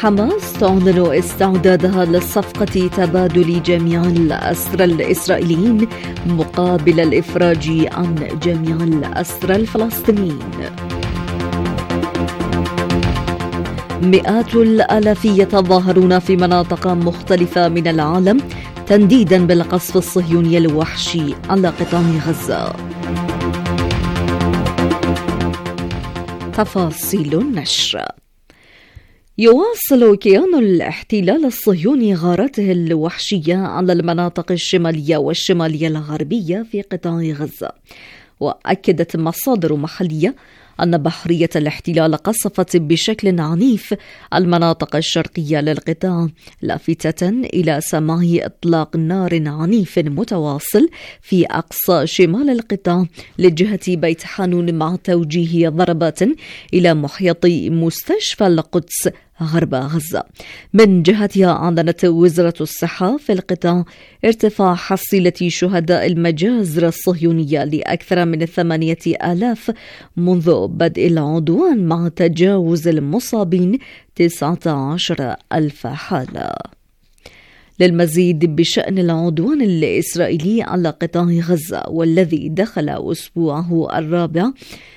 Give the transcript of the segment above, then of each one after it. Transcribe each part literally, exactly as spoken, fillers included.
حماس تعلن استعدادها للصفقة تبادل جميع الأسرى الإسرائيليين مقابل الإفراج عن جميع الأسرى الفلسطينيين. مئات الآلاف يتظاهرون في مناطق مختلفة من العالم تنديدا بالقصف الصهيوني الوحشي على قطاع غزة. تفاصيل النشر. يواصل كيان الاحتلال الصهيوني غارته الوحشية على المناطق الشمالية والشمالية الغربية في قطاع غزة، وأكدت مصادر محلية أن بحرية الاحتلال قصفت بشكل عنيف المناطق الشرقية للقطاع، لافتة إلى سماع إطلاق نار عنيف متواصل في أقصى شمال القطاع لجهة بيت حانون، مع توجيه ضربات إلى محيط مستشفى القدس غرب غزة. من جهتها أعلنت وزارة الصحة في القطاع ارتفاع حصيلة شهداء المجازر الصهيونية لأكثر من ثمانية آلاف منذ بدء العدوان، مع تجاوز المصابين تسعة عشر ألف حالة. للمزيد بشأن العدوان الإسرائيلي على قطاع غزة والذي دخل أسبوعه الرابع،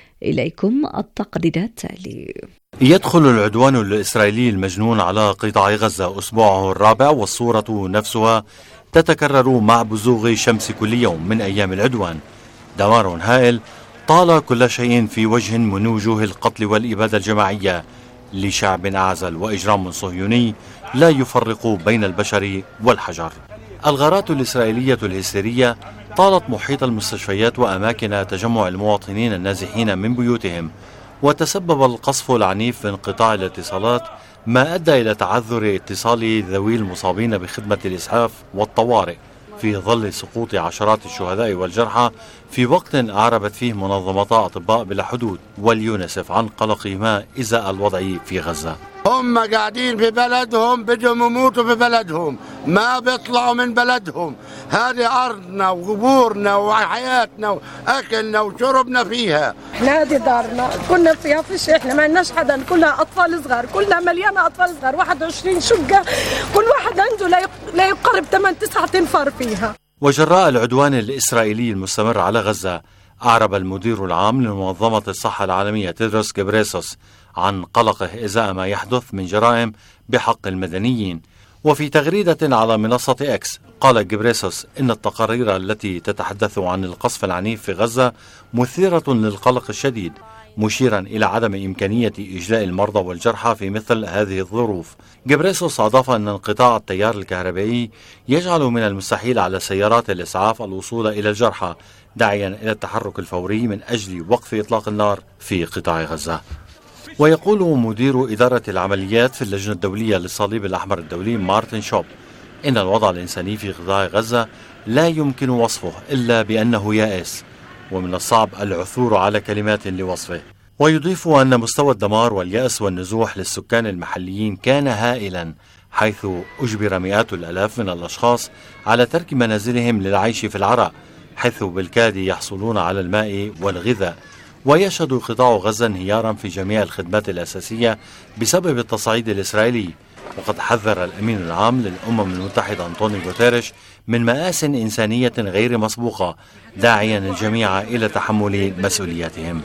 إليكم التقرير التالي. يدخل العدوان الإسرائيلي المجنون على قطاع غزة أسبوعه الرابع، والصورة نفسها تتكرر مع بزوغ شمس كل يوم من أيام العدوان. دمار هائل طال كل شيء في وجه من وجوه القتل والإبادة الجماعية لشعب أعزل، وإجرام صهيوني لا يفرق بين البشر والحجر. الغارات الإسرائيلية الهستيرية طالت محيط المستشفيات وأماكن تجمع المواطنين النازحين من بيوتهم، وتسبب القصف العنيف في انقطاع الاتصالات، ما أدى إلى تعذر اتصال ذوي المصابين بخدمة الإسعاف والطوارئ في ظل سقوط عشرات الشهداء والجرحى، في وقت أعربت فيه منظمتا أطباء بلا حدود واليونسف عن قلقهما إزاء الوضع في غزة. هم قاعدين في بلدهم، بدهم يموتوا في بلدهم، ما بيطلعوا من بلدهم. هذه أرضنا وقبورنا وحياتنا وأكلنا وشربنا فيها. احنا هذه دارنا كنا فيها، فيش احنا ما لناش حدا، كلها أطفال صغار، كلها مليانة أطفال صغار، واحد وعشرين شقة، كل واحد عنده لا يقرب ثمانية تسعة تنفر فيها. وجراء العدوان الإسرائيلي المستمر على غزة، أعرب المدير العام لمنظمة الصحة العالمية تيدروس غبريسوس عن قلقه إزاء ما يحدث من جرائم بحق المدنيين. وفي تغريدة على منصة إكس قال غبريسوس إن التقارير التي تتحدث عن القصف العنيف في غزة مثيرة للقلق الشديد، مشيرا إلى عدم إمكانية إجلاء المرضى والجرحى في مثل هذه الظروف. غبريسوس أضاف أن انقطاع التيار الكهربائي يجعل من المستحيل على سيارات الإسعاف الوصول إلى الجرحى، داعيا إلى التحرك الفوري من أجل وقف إطلاق النار في قطاع غزة. ويقول مدير إدارة العمليات في اللجنة الدولية للصليب الأحمر الدولي مارتن شوب إن الوضع الإنساني في قطاع غزة لا يمكن وصفه إلا بأنه يائس، ومن الصعب العثور على كلمات لوصفه. ويضيف أن مستوى الدمار واليأس والنزوح للسكان المحليين كان هائلا، حيث أجبر مئات الآلاف من الأشخاص على ترك منازلهم للعيش في العراء، حيث بالكاد يحصلون على الماء والغذاء. ويشهد قطاع غزة انهيارا في جميع الخدمات الأساسية بسبب التصعيد الإسرائيلي. وقد حذر الأمين العام للأمم المتحدة أنطونيو غوتيريش من مآسٍ إنسانية غير مسبوقة، داعيا الجميع إلى تحمل مسؤولياتهم.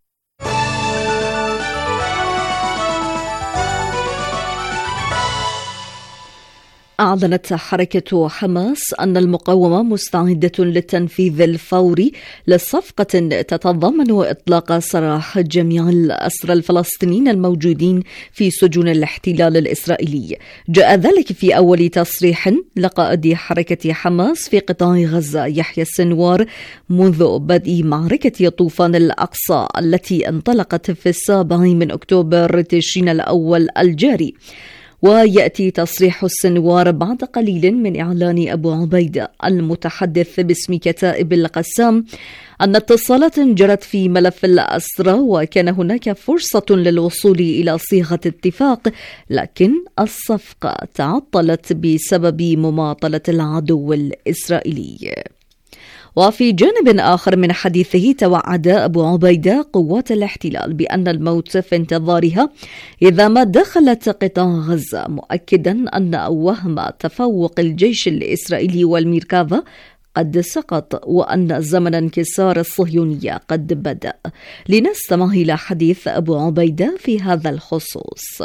أعلنت حركة حماس أن المقاومة مستعدة للتنفيذ الفوري لصفقة تتضمن إطلاق سراح جميع الأسرى الفلسطينيين الموجودين في سجون الاحتلال الإسرائيلي. جاء ذلك في أول تصريح لقائد حركة حماس في قطاع غزة يحيى السنوار منذ بدء معركة طوفان الأقصى التي انطلقت في السابع من أكتوبر تشرين الأول الجاري. ويأتي تصريح السنوار بعد قليل من إعلان أبو عبيدة المتحدث باسم كتائب القسام أن اتصالات جرت في ملف الأسرى، وكان هناك فرصة للوصول إلى صيغة اتفاق، لكن الصفقة تعطلت بسبب مماطلة العدو الإسرائيلي. وفي جانب آخر من حديثه توعد أبو عبيدة قوات الاحتلال بأن الموت في انتظارها إذا ما دخلت قطاع غزة، مؤكدا أن وهم تفوق الجيش الإسرائيلي والميركافا قد سقط وأن زمن انكسار الصهيونية قد بدأ. لنستمع إلى حديث أبو عبيدة في هذا الخصوص.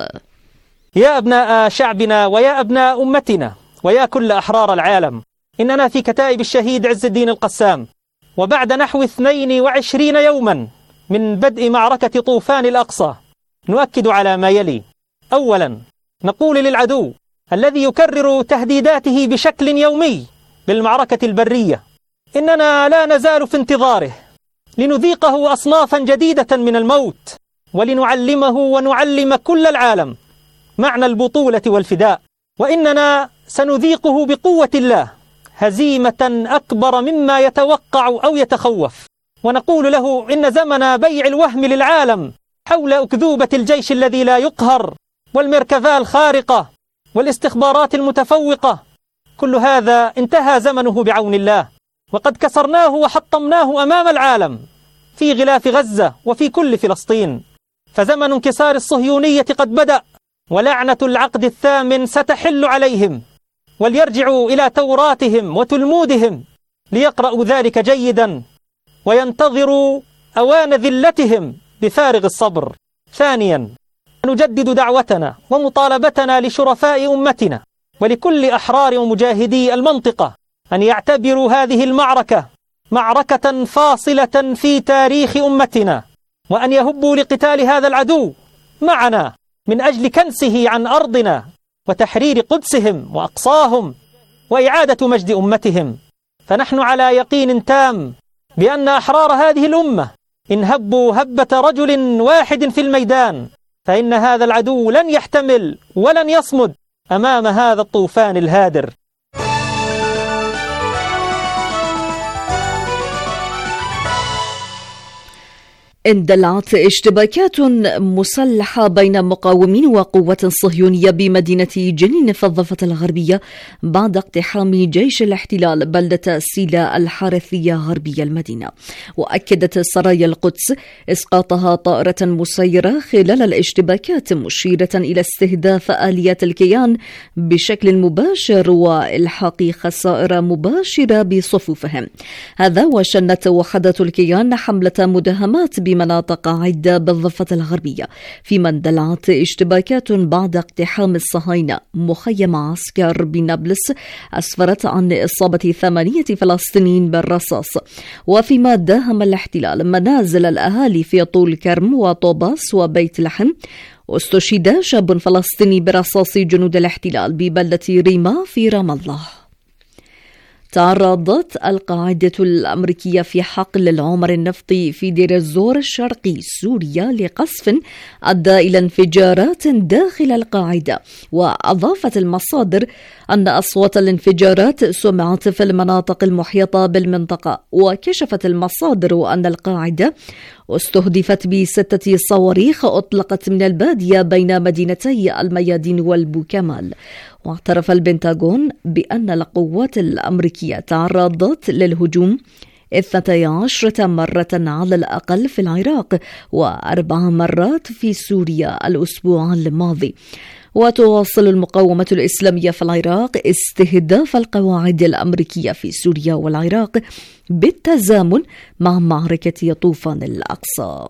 يا أبناء شعبنا ويا أبناء أمتنا ويا كل أحرار العالم، إننا في كتائب الشهيد عز الدين القسام، وبعد نحو اثنين وعشرين يوما من بدء معركة طوفان الأقصى نؤكد على ما يلي. أولا، نقول للعدو الذي يكرر تهديداته بشكل يومي بالمعركة البرية إننا لا نزال في انتظاره لنذيقه أصنافا جديدة من الموت، ولنعلمه ونعلم كل العالم معنى البطولة والفداء، وإننا سنذيقه بقوة الله هزيمة أكبر مما يتوقع أو يتخوف. ونقول له إن زمن بيع الوهم للعالم حول أكذوبة الجيش الذي لا يقهر والميركافا الخارقة والاستخبارات المتفوقة، كل هذا انتهى زمنه بعون الله، وقد كسرناه وحطمناه أمام العالم في غلاف غزة وفي كل فلسطين. فزمن انكسار الصهيونية قد بدأ، ولعنة العقد الثامن ستحل عليهم، وليرجعوا إلى توراتهم وتلمودهم ليقرأوا ذلك جيدا وينتظروا أوان ذلتهم بفارغ الصبر. ثانيا، نجدد دعوتنا ومطالبتنا لشرفاء أمتنا ولكل أحرار ومجاهدي المنطقة أن يعتبروا هذه المعركة معركة فاصلة في تاريخ أمتنا، وأن يهبوا لقتال هذا العدو معنا من أجل كنسه عن أرضنا وتحرير قدسهم وأقصاهم وإعادة مجد أمتهم. فنحن على يقين تام بأن أحرار هذه الأمة إن هبوا هبة رجل واحد في الميدان فإن هذا العدو لن يحتمل ولن يصمد أمام هذا الطوفان الهادر. اندلعت اشتباكات مسلحة بين مقاومين وقوات صهيونية بمدينة جنين في الضفة الغربية بعد اقتحام جيش الاحتلال بلدة سيلا الحارثية غربية المدينة. وأكدت سرايا القدس إسقاطها طائرة مسيرة خلال الاشتباكات، مشيرة إلى استهداف آليات الكيان بشكل مباشر وإلحاق خسائر مباشرة بصفوفهم. هذا وشنت وحدات الكيان حملة مداهمات بمناطق عدة بالضفة الغربية، فيما اندلعت اشتباكات بعد اقتحام الصهاينة مخيم عسكر بنابلس أسفرت عن إصابة ثمانية فلسطينيين بالرصاص، وفيما داهم الاحتلال منازل الأهالي في طول كرم وطوباس وبيت لحم. واستشهد شاب فلسطيني برصاص جنود الاحتلال ببلدة ريما في رام الله. تعرضت القاعدة الأمريكية في حقل العمر النفطي في دير الزور الشرقي سوريا لقصف أدى إلى انفجارات داخل القاعدة. وأضافت المصادر أن أصوات الانفجارات سمعت في المناطق المحيطة بالمنطقة. وكشفت المصادر أن القاعدة استهدفت بستة صواريخ أطلقت من البادية بين مدينتي الميادين والبوكمال. واعترف البنتاغون بأن القوات الأمريكية تعرضت للهجوم اثنتي عشرة مرة على الأقل في العراق وأربع مرات في سوريا الأسبوع الماضي. وتواصل المقاومة الإسلامية في العراق استهداف القواعد الأمريكية في سوريا والعراق بالتزامن مع معركة طوفان الأقصى.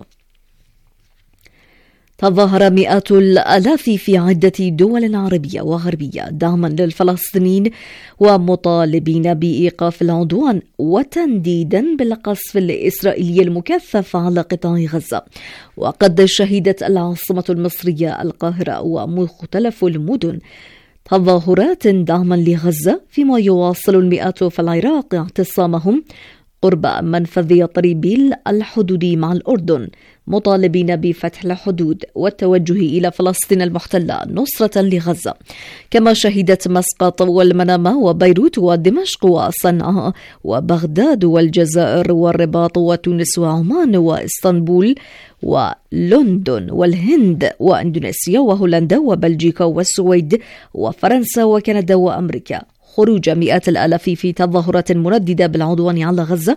تظاهر مئات الآلاف في عدة دول عربية وغربية دعما للفلسطينيين ومطالبين بإيقاف العدوان وتنديدا بالقصف الإسرائيلي المكثف على قطاع غزة. وقد شهدت العاصمة المصرية القاهرة ومختلف المدن تظاهرات دعما لغزة، فيما يواصل المئات في العراق اعتصامهم قرب منفذ يطريبيل الحدودي مع الأردن مطالبين بفتح الحدود والتوجه إلى فلسطين المحتلة نصرة لغزة. كما شهدت مسقط والمنامة وبيروت ودمشق وصنعاء وبغداد والجزائر والرباط وتونس وعمان وإسطنبول ولندن والهند وإندونيسيا وهولندا وبلجيكا والسويد وفرنسا وكندا وأمريكا خروج مئات الآلاف في تظاهرات منددة بالعدوان على غزة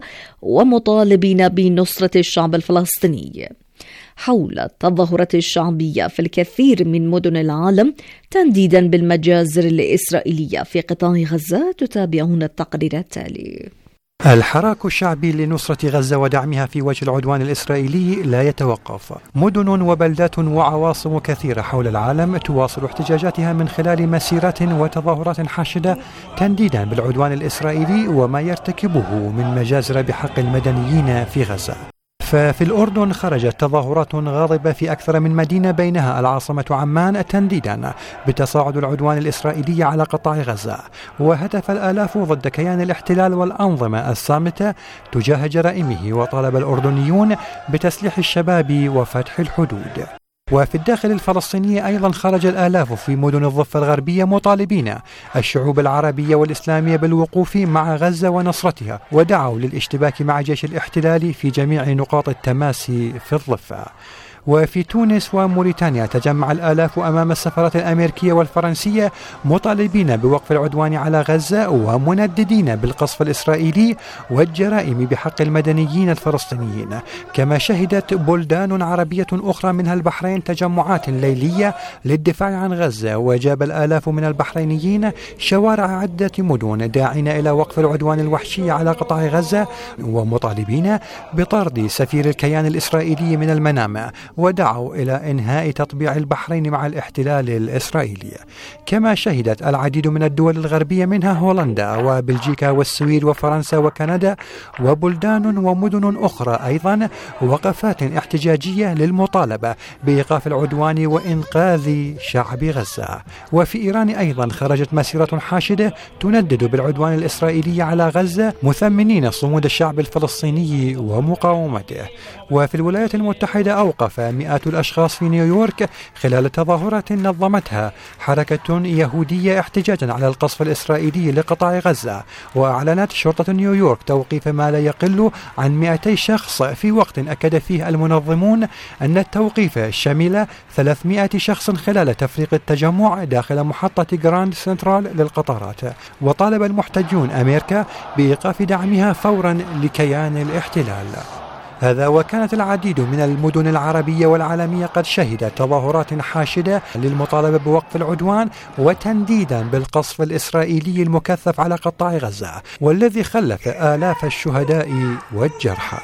ومطالبين بنصرة الشعب الفلسطيني. حول التظاهرات الشعبية في الكثير من مدن العالم تنديدا بالمجازر الإسرائيلية في قطاع غزة، تتابعون التقرير التالي. الحراك الشعبي لنصرة غزة ودعمها في وجه العدوان الإسرائيلي لا يتوقف. مدن وبلدات وعواصم كثيرة حول العالم تواصل احتجاجاتها من خلال مسيرات وتظاهرات حاشدة تنديدا بالعدوان الإسرائيلي وما يرتكبه من مجازر بحق المدنيين في غزة. ففي الأردن خرجت تظاهرات غاضبة في أكثر من مدينة بينها العاصمة عمان تنديدا بتصاعد العدوان الإسرائيلي على قطاع غزة، وهتف الآلاف ضد كيان الاحتلال والأنظمة الصامتة تجاه جرائمه، وطالب الأردنيون بتسليح الشباب وفتح الحدود. وفي الداخل الفلسطيني أيضا خرج الآلاف في مدن الضفة الغربية مطالبين الشعوب العربية والإسلامية بالوقوف مع غزة ونصرتها، ودعوا للاشتباك مع جيش الاحتلال في جميع نقاط التماس في الضفة. وفي تونس وموريتانيا تجمع الآلاف أمام السفارات الأمريكية والفرنسية مطالبين بوقف العدوان على غزة ومنددين بالقصف الإسرائيلي والجرائم بحق المدنيين الفلسطينيين. كما شهدت بلدان عربية أخرى منها البحرين تجمعات ليلية للدفاع عن غزة، وجاب الآلاف من البحرينيين شوارع عدة مدن داعين إلى وقف العدوان الوحشي على قطاع غزة ومطالبين بطرد سفير الكيان الإسرائيلي من المنامة، ودعوا إلى إنهاء تطبيع البحرين مع الاحتلال الإسرائيلي. كما شهدت العديد من الدول الغربية منها هولندا وبلجيكا والسويد وفرنسا وكندا وبلدان ومدن أخرى أيضا وقفات احتجاجية للمطالبة بإيقاف العدوان وإنقاذ شعب غزة. وفي إيران أيضا خرجت مسيرة حاشدة تندد بالعدوان الإسرائيلي على غزة، مثمنين صمود الشعب الفلسطيني ومقاومته. وفي الولايات المتحدة أوقف مئات الأشخاص في نيويورك خلال تظاهرات نظمتها حركة يهودية احتجاجا على القصف الإسرائيلي لقطاع غزة، وأعلنت شرطة نيويورك توقيف ما لا يقل عن مئتي شخص، في وقت أكد فيه المنظمون أن التوقيف شمل ثلاثمئة شخص خلال تفريق التجمع داخل محطة جراند سنترال للقطارات. وطالب المحتجون أمريكا بإيقاف دعمها فورا لكيان الاحتلال. هذا وكانت العديد من المدن العربية والعالمية قد شهدت تظاهرات حاشدة للمطالبة بوقف العدوان وتنديدا بالقصف الإسرائيلي المكثف على قطاع غزة، والذي خلف آلاف الشهداء والجرحى.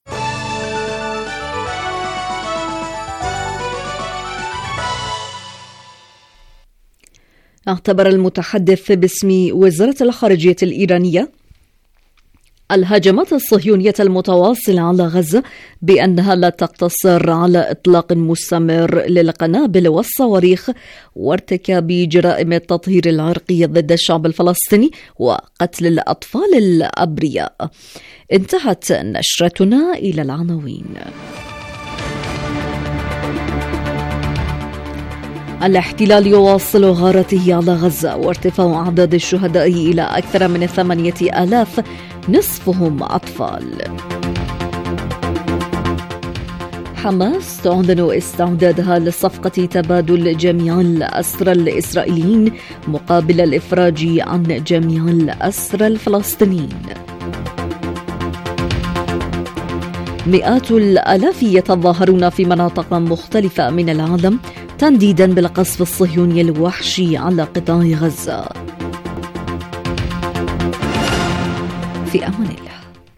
اعتبر المتحدث باسم وزارة الخارجية الإيرانية الهجمات الصهيونية المتواصلة على غزة بأنها لا تقتصر على إطلاق مستمر للقنابل والصواريخ وارتكاب جرائم التطهير العرقي ضد الشعب الفلسطيني وقتل الأطفال الأبرياء. انتهت نشرتنا إلى العناوين. الاحتلال يواصل غارته على غزة وارتفاع أعداد الشهداء إلى أكثر من ثمانية آلاف، نصفهم أطفال. حماس تعلن استعدادها لصفقة تبادل جميع الأسرى الإسرائيليين مقابل الإفراج عن جميع الأسرى الفلسطينيين. مئات الآلاف يتظاهرون في مناطق مختلفة من العالم تنديدا بالقصف الصهيوني الوحشي على قطاع غزة. في أمان الله.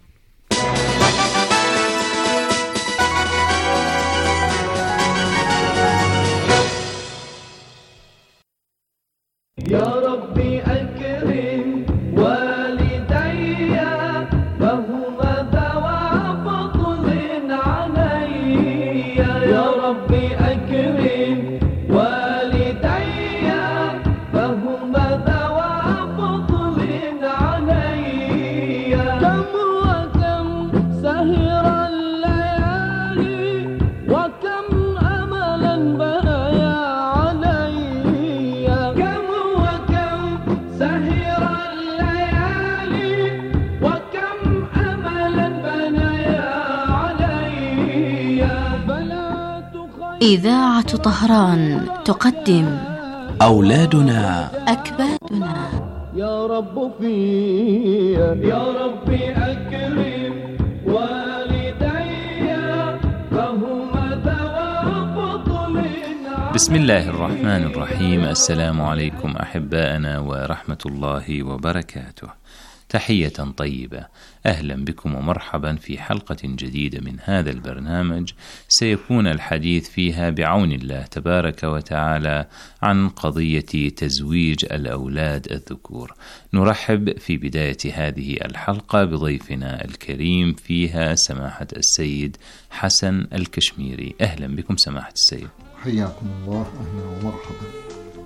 يا ربي أكرم والدي فهما ذوى فضل علي. يا ربي أكرم والدي فهما ذوى فضل علي. كم وكم سهر الليالي وكم أملا بنايا علي. كم وكم سهر الليالي وكم أملا بنايا علي. فلا تخيل. إذاعة طهران تقدم أولادنا أكبادنا. يا رب فيا يا ربي أكرم والدي فهما ذوى فضل. بسم الله الرحمن الرحيم. السلام عليكم أحبائنا ورحمة الله وبركاته. تحية طيبة، أهلا بكم ومرحبا في حلقة جديدة من هذا البرنامج سيكون الحديث فيها بعون الله تبارك وتعالى عن قضية تزويج الأولاد الذكور. نرحب في بداية هذه الحلقة بضيفنا الكريم فيها سماحة السيد حسن الكشميري. أهلا بكم سماحة السيد. حياكم الله، أهلا ومرحبا.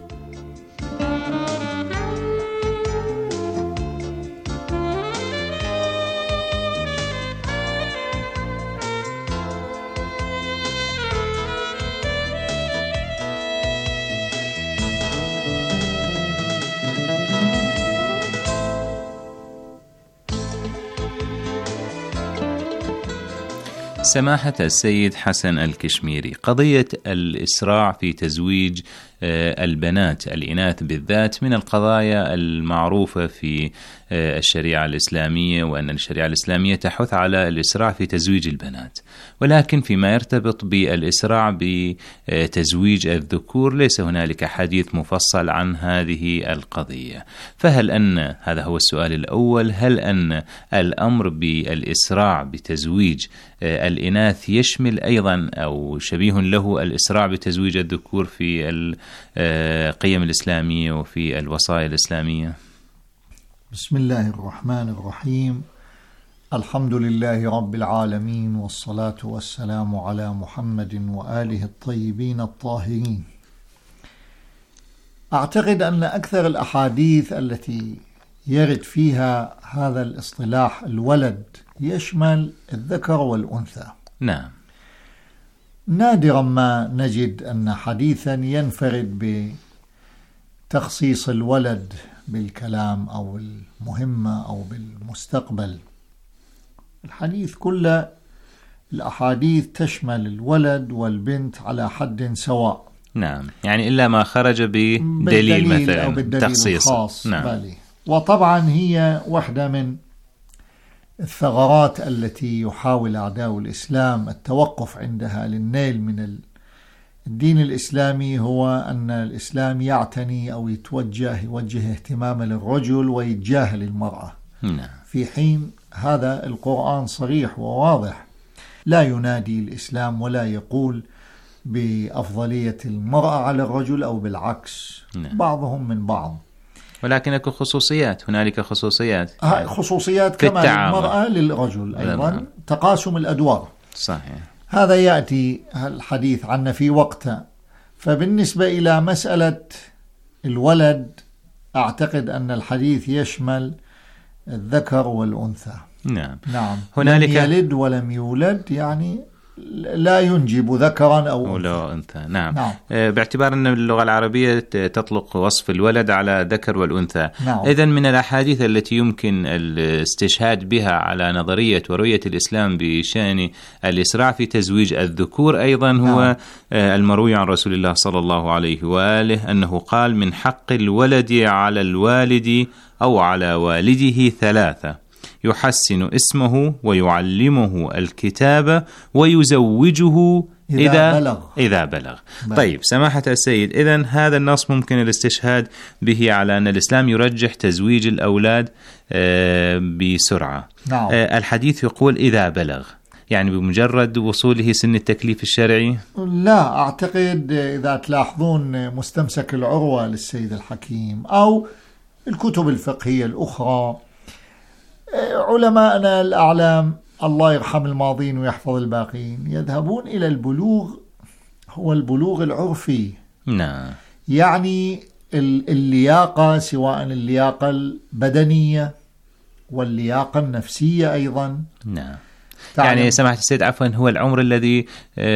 سماحة السيد حسن الكشميري، قضية الإسراع في تزويج البنات الإناث بالذات من القضايا المعروفة في الشريعة الإسلامية، وأن الشريعة الإسلامية تحث على الإسراع في تزويج البنات، ولكن فيما يرتبط بالإسراع بتزويج الذكور ليس هنالك حديث مفصل عن هذه القضية. فهل أن هذا هو السؤال الأول، هل أن الأمر بالإسراع بتزويج الإناث يشمل أيضا أو شبيه له الإسراع بتزويج الذكور في القيم الإسلامية وفي الوصايا الإسلامية؟ بسم الله الرحمن الرحيم. الحمد لله رب العالمين، والصلاة والسلام على محمد وآله الطيبين الطاهرين. أعتقد أن أكثر الأحاديث التي يرد فيها هذا الاصطلاح الولد يشمل الذكر والأنثى. نعم. نادرا ما نجد أن حديثا ينفرد بتخصيص الولد بالكلام أو المهمة أو بالمستقبل. الحديث كله، الأحاديث تشمل الولد والبنت على حد سواء. نعم، يعني إلا ما خرج بدليل مثلا أو بالدليل تخصيص. الخاص. نعم. بالي. وطبعا هي واحدة من الثغرات التي يحاول أعداء الإسلام التوقف عندها للنيل من الدين الإسلامي، هو أن الإسلام يعتني أو يتوجه يوجه اهتمام للرجل ويتجاهل المرأة. نعم. في حين هذا القرآن صريح وواضح، لا ينادي الإسلام ولا يقول بأفضلية المرأة على الرجل أو بالعكس. نعم. بعضهم من بعض، ولكن هناك خصوصيات هنالك خصوصيات خصوصيات كما للمرأة للرجل أيضا. نعم. تقاسم الأدوار. صحيح. هذا يأتي الحديث عنه في وقته. فبالنسبة إلى مسألة الولد، أعتقد أن الحديث يشمل الذكر والأنثى. نعم. نعم. هنالك لم يلد ولم يولد، يعني لا ينجب ذكرا أو ولا أنثى. نعم. نعم. باعتبار أن اللغة العربية تطلق وصف الولد على ذكر والأنثى. نعم. إذن من الأحاديث التي يمكن الاستشهاد بها على نظرية ورؤية الإسلام بشأن الإسراع في تزويج الذكور أيضا هو نعم. المروي عن رسول الله صلى الله عليه وآله أنه قال: من حق الولد على الوالد أو على والده ثلاثة: يحسن اسمه ويعلمه الكتاب ويزوجه إذا, إذا بلغ, إذا بلغ. طيب سماحة السيد، إذن هذا النص ممكن الاستشهاد به على أن الإسلام يرجح تزويج الأولاد بسرعة. نعم. الحديث يقول إذا بلغ، يعني بمجرد وصوله سن التكليف الشرعي؟ لا أعتقد. إذا تلاحظون مستمسك العروة للسيد الحكيم أو الكتب الفقهية الأخرى، علماءنا الأعلام الله يرحم الماضين ويحفظ الباقين يذهبون إلى البلوغ، هو البلوغ العرفي. نعم. يعني اللياقة، سواء اللياقة البدنية واللياقة النفسية أيضا. نعم. يعني سماحة السيد عفوا، هو العمر الذي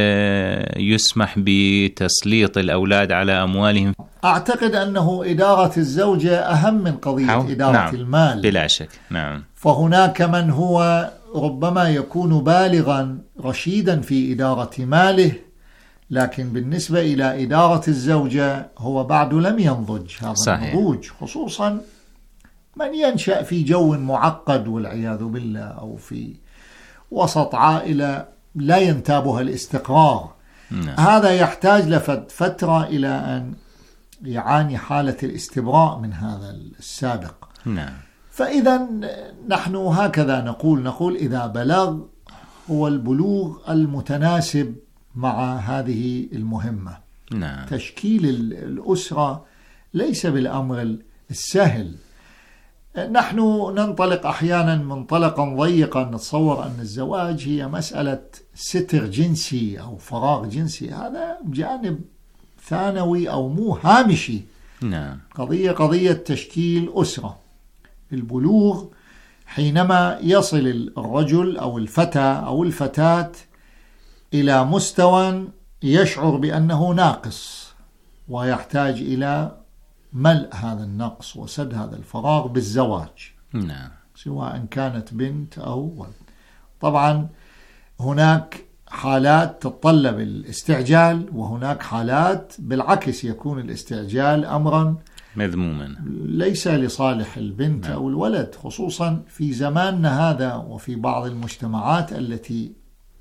يسمح بتسليط الأولاد على أموالهم. أعتقد أنه إدارة الزوجة أهم من قضية إدارة نعم. المال. بلا شك. نعم. فهناك من هو ربما يكون بالغا رشيدا في إدارة ماله، لكن بالنسبة إلى إدارة الزوجة هو بعد لم ينضج هذا النضوج، خصوصا من ينشأ في جو معقد والعياذ بالله، أو في وسط عائلة لا ينتابها الاستقرار، نعم. هذا يحتاج لفترة إلى أن يعاني حالة الاستبراء من هذا السابق. نعم. فإذا نحن هكذا نقول نقول إذا بلغ هو البلوغ المتناسب مع هذه المهمة. نعم. تشكيل الأسرة ليس بالأمر السهل. نحن ننطلق أحيانا منطلقا ضيقا، نتصور أن الزواج هي مسألة ستر جنسي أو فراغ جنسي. هذا جانب ثانوي أو مو هامشي. نعم. قضية قضية تشكيل أسرة. البلوغ حينما يصل الرجل أو الفتى أو الفتاة إلى مستوى يشعر بأنه ناقص، ويحتاج إلى ملء هذا النقص وسد هذا الفراغ بالزواج. نعم. سواء كانت بنت أو ولد. طبعا هناك حالات تتطلب الاستعجال، وهناك حالات بالعكس يكون الاستعجال أمرا مذموما ليس لصالح البنت نعم. أو الولد، خصوصا في زماننا هذا وفي بعض المجتمعات التي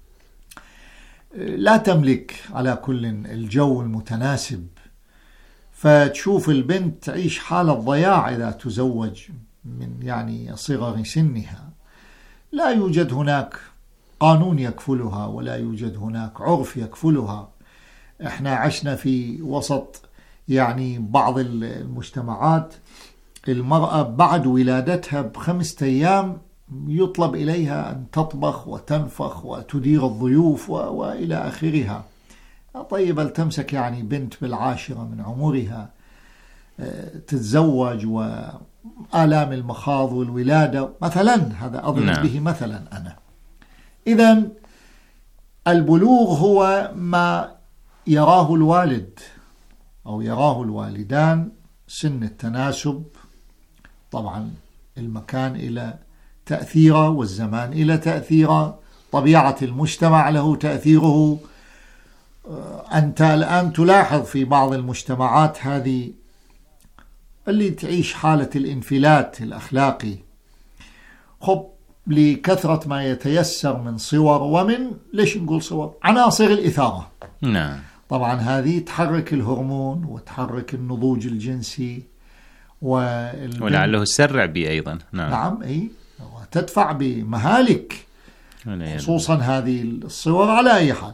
لا تملك على كل الجو المتناسب. فتشوف البنت تعيش حالة ضياع إذا تزوج من يعني صغر سنها. لا يوجد هناك قانون يكفلها، ولا يوجد هناك عرف يكفلها. احنا عشنا في وسط يعني بعض المجتمعات المرأة بعد ولادتها بخمسة أيام يطلب إليها أن تطبخ وتنفخ وتدير الضيوف وإلى آخرها. طيب التمسك يعني بنت بالعاشرة من عمرها تتزوج وآلام المخاض والولادة مثلا، هذا أضرب نعم. به مثلا أنا. إذن البلوغ هو ما يراه الوالد أو يراه الوالدان، سن التناسب، طبعا المكان إلى تأثيره والزمان إلى تأثيره، طبيعة المجتمع له تأثيره. أنت الآن تلاحظ في بعض المجتمعات هذه اللي تعيش حالة الانفلات الأخلاقي، خب لكثرة ما يتيسر من صور، ومن ليش نقول صور عناصر الإثارة. نعم. طبعا هذه تحرك الهرمون وتحرك النضوج الجنسي ولعله تسرع به أيضا. نعم. نعم أي وتدفع بمهالك، خصوصا هذه الصور على أي حال.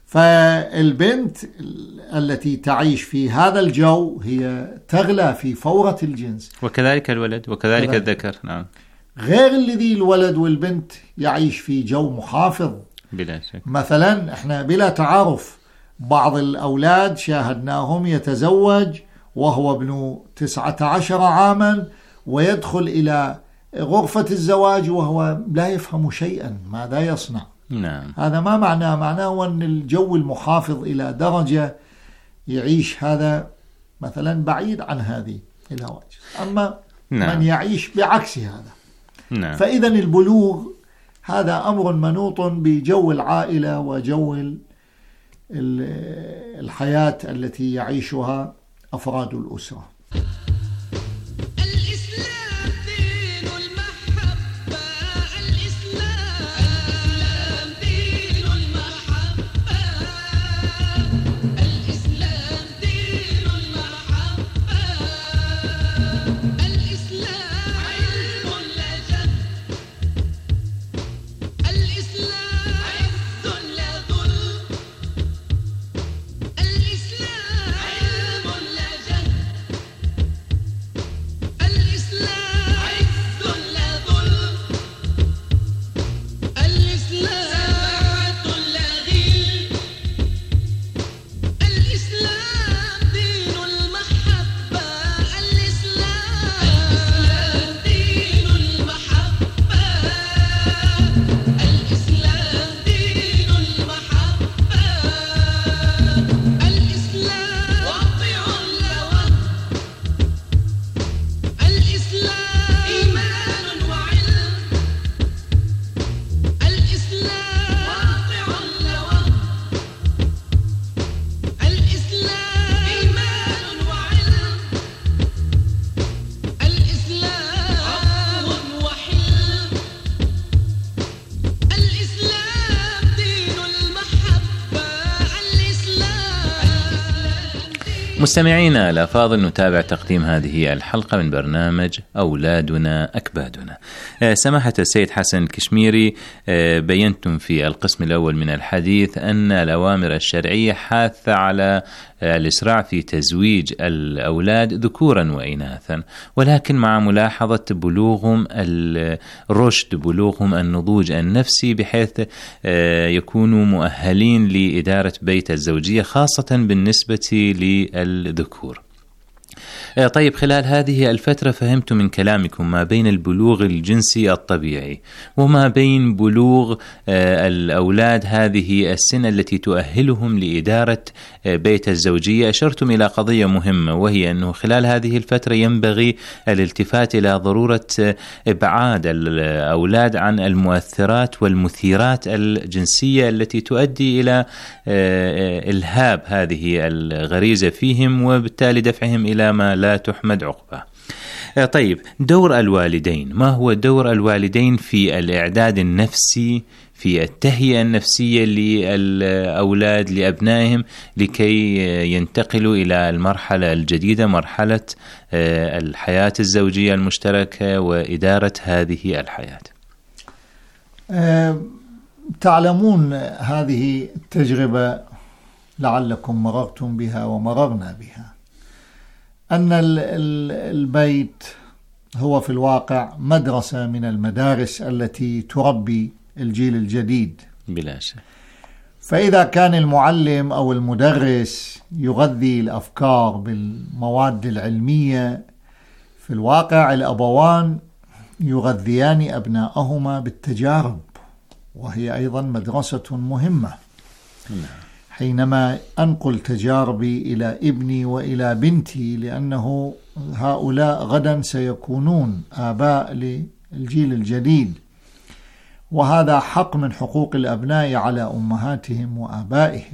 فالبنت التي تعيش في هذا الجو هي تغلى في فورة الجنس، وكذلك الولد وكذلك كذلك. الذكر. نعم. غير الذي الولد والبنت يعيش في جو محافظ بلا شك. مثلا احنا بلا تعارف بعض الأولاد شاهدناهم يتزوج وهو ابن تسعة عشر عاما، ويدخل إلى غرفة الزواج وهو لا يفهم شيئا ماذا يصنع. نعم. هذا ما معناه معناه أن الجو المحافظ إلى درجة يعيش هذا مثلا بعيد عن هذه الهواجس. أما نعم. من يعيش بعكس هذا. نعم. فإذا البلوغ هذا أمر منوط بجو العائلة وجو الحياة التي يعيشها أفراد الأسرة. مستمعينا الأفاضل، نتابع تقديم هذه الحلقة من برنامج أولادنا أكبادنا. سماحة السيد حسن الكشميري، بينتم في القسم الأول من الحديث أن الأوامر الشرعية حاثة على الإسراع في تزويج الأولاد ذكورا وإناثا، ولكن مع ملاحظة بلوغهم الرشد، بلوغهم النضوج النفسي، بحيث يكونوا مؤهلين لإدارة بيت الزوجية، خاصة بالنسبة للذكور. طيب، خلال هذه الفترة فهمت من كلامكم ما بين البلوغ الجنسي الطبيعي وما بين بلوغ الأولاد هذه السن التي تؤهلهم لإدارة بيت الزوجية. أشرتم إلى قضية مهمة، وهي أنه خلال هذه الفترة ينبغي الالتفات إلى ضرورة إبعاد الأولاد عن المؤثرات والمثيرات الجنسية التي تؤدي إلى إلهاب هذه الغريزة فيهم، وبالتالي دفعهم إلى ما لا تحمد عقبه. طيب، دور الوالدين، ما هو دور الوالدين في الإعداد النفسي، في التهيئة النفسية للأولاد لأبنائهم لكي ينتقلوا إلى المرحلة الجديدة، مرحلة الحياة الزوجية المشتركة وإدارة هذه الحياة؟ أه تعلمون هذه التجربة لعلكم مررتم بها ومررنا بها، أن البيت هو في الواقع مدرسة من المدارس التي تربي الجيل الجديد بلا شك. فإذا كان المعلم أو المدرس يغذي الأفكار بالمواد العلمية، في الواقع الأبوان يغذيان أبناءهما بالتجارب، وهي أيضا مدرسة مهمة. حينما أنقل تجاربي إلى ابني وإلى بنتي، لأنه هؤلاء غدا سيكونون آباء للجيل الجديد، وهذا حق من حقوق الأبناء على أمهاتهم وآبائهم،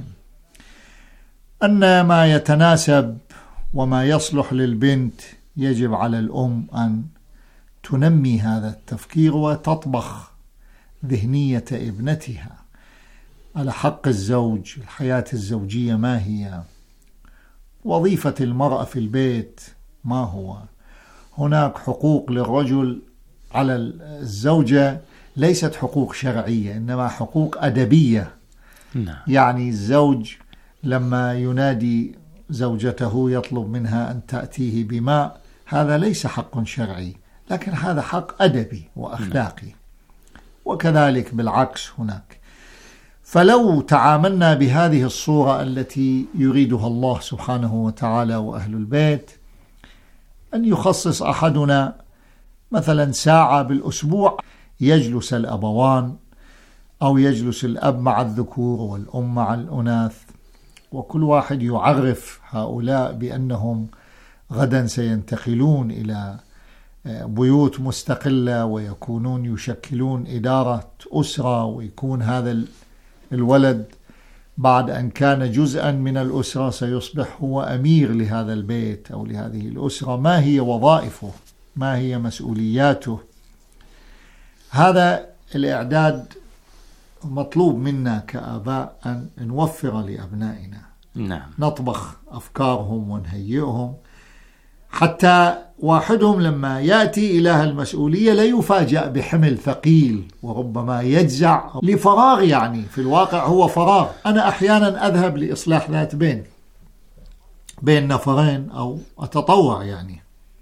أن ما يتناسب وما يصلح للبنت يجب على الأم أن تنمي هذا التفكير وتطبخ ذهنية ابنتها على حق الزوج، الحياة الزوجية ما هي، وظيفة المرأة في البيت ما هو. هناك حقوق للرجل على الزوجة ليست حقوق شرعية، إنما حقوق أدبية. نعم. يعني الزوج لما ينادي زوجته يطلب منها أن تأتيه بماء، هذا ليس حق شرعي، لكن هذا حق أدبي وأخلاقي. نعم. وكذلك بالعكس هناك. فلو تعاملنا بهذه الصورة التي يريدها الله سبحانه وتعالى وأهل البيت، أن يخصص أحدنا مثلا ساعة بالأسبوع يجلس الأبوان، أو يجلس الأب مع الذكور والأم مع الأناث، وكل واحد يعرف هؤلاء بأنهم غدا سينتقلون إلى بيوت مستقلة ويكونون يشكلون إدارة أسرة، ويكون هذا الولد بعد أن كان جزءا من الأسرة سيصبح هو أمير لهذا البيت أو لهذه الأسرة. ما هي وظائفه؟ ما هي مسؤولياته؟ هذا الإعداد مطلوب منا كآباء أن نوفر لأبنائنا. نعم. نطبخ أفكارهم ونهيئهم، حتى واحدهم لما يأتي إلى المسؤولية لا يفاجأ بحمل ثقيل وربما يجزع لفراغ، يعني في الواقع هو فراغ. أنا أحيانا أذهب لإصلاح ذات بين بين نفرين أو أتطوع يعني،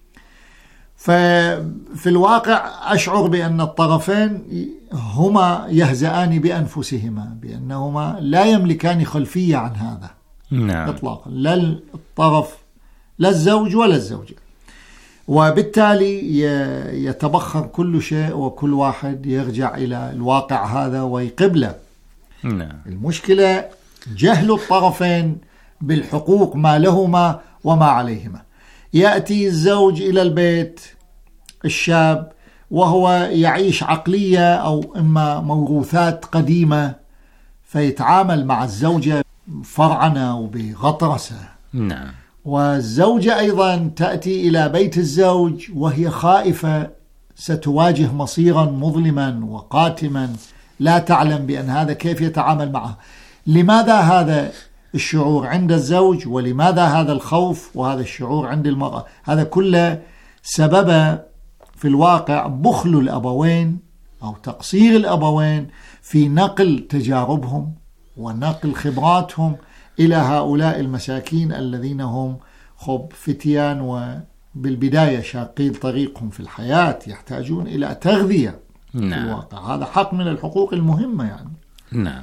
ففي الواقع أشعر بأن الطرفين هما يهزآن بأنفسهما، بأنهما لا يملكان خلفية عن هذا. نعم. إطلاقا، لا الطرف، لا الزوج ولا الزوجة، وبالتالي يتبخر كل شيء وكل واحد يرجع إلى الواقع هذا ويقبله. نعم. المشكلة جهل الطرفين بالحقوق، ما لهما وما عليهما. يأتي الزوج إلى البيت الشاب وهو يعيش عقلية أو إما موروثات قديمة، فيتعامل مع الزوجة فرعنة وبغطرسة. نعم. والزوجة أيضا تأتي إلى بيت الزوج وهي خائفة ستواجه مصيرا مظلما وقاتما، لا تعلم بأن هذا كيف يتعامل معه. لماذا هذا الشعور عند الزوج، ولماذا هذا الخوف وهذا الشعور عند المرأة. هذا كله سبب في الواقع بخل الأبوين أو تقصير الأبوين في نقل تجاربهم ونقل خبراتهم إلى هؤلاء المساكين الذين هم خب فتيان وبالبداية شاقين طريقهم في الحياة، يحتاجون إلى تغذية. نعم. في الواقع هذا حق من الحقوق المهمة يعني. نعم.